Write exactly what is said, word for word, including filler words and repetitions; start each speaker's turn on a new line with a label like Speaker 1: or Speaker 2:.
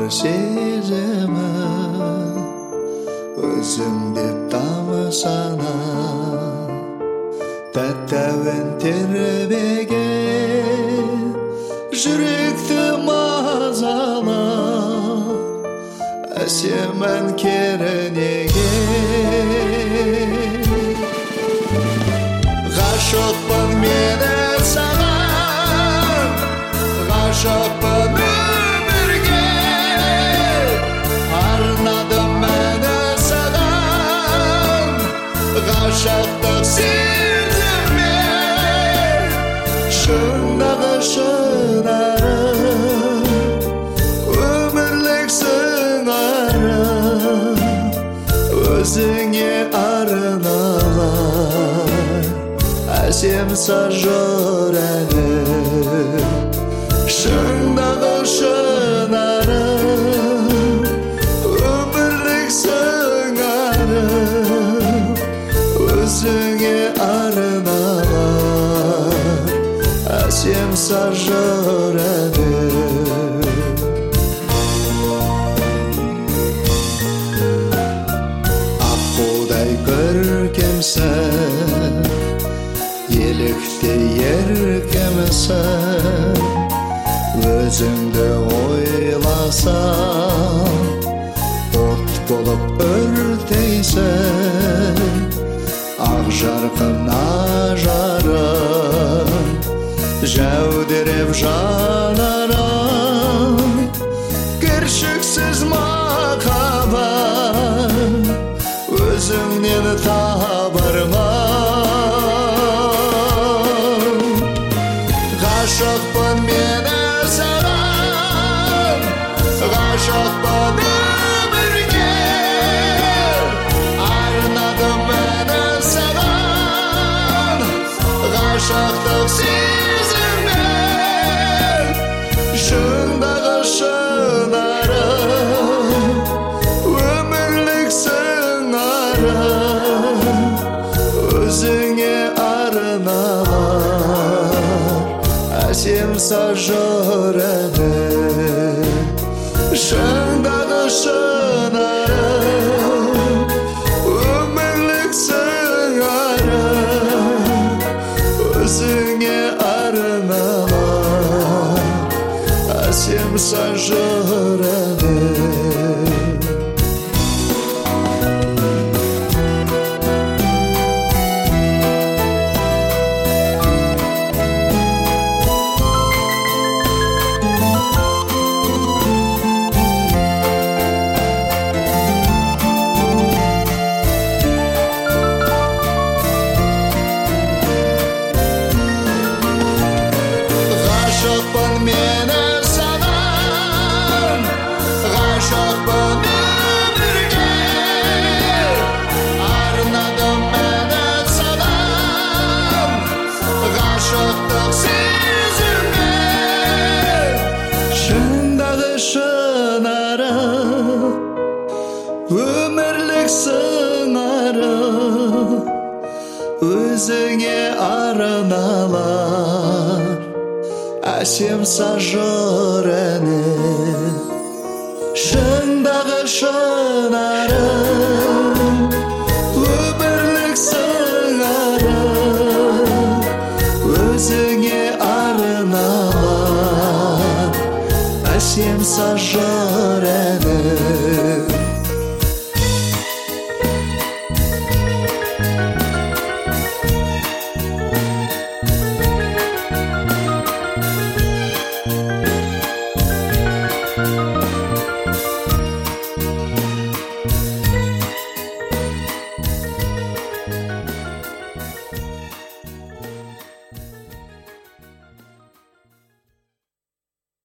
Speaker 1: сезімі өзіңде тамсана тәттәуін тербеген жүректі мазалап әсемін керінеген ғашықпын мені саған ғашықпын өмірге арнадым мәні саған ғашықтық сезіммен шындағы шынарым өмірлік сыңарым өзіңе арналар әсем сажыр әнім шыңдағы шынарым өмірлік сыңарым өзіңе арналар әсем сажыр әнім аққудай көркемсің еліктей еркемсің өзіңді ойласам от болып өртейсің ақ жарқын ажарым жәудіреп жанарым кіршіксіз махаббат өзіңнен табармын ғашықпын мені саған ғашықпын өмірге арнадым мәні саған ғашықтық сезіммен шыңдағы шынарым өмірлік сыңарым өзіңе арналар әсем сажыр әнім шыңдағы шынарым өмірлік сыңарым өзіңе арналар әсем сажыр әнім ғашықпын мені саған ғашықпын өмірге арнадым мәні саған ғашықтық сезіммен шыңдағы шынарым өмірлік сыңарым өзіңе арналар әсем сажыр әнім шыңдағы шынарым өмірлік сыңарым өзіңе арналар әсем сажыр әнім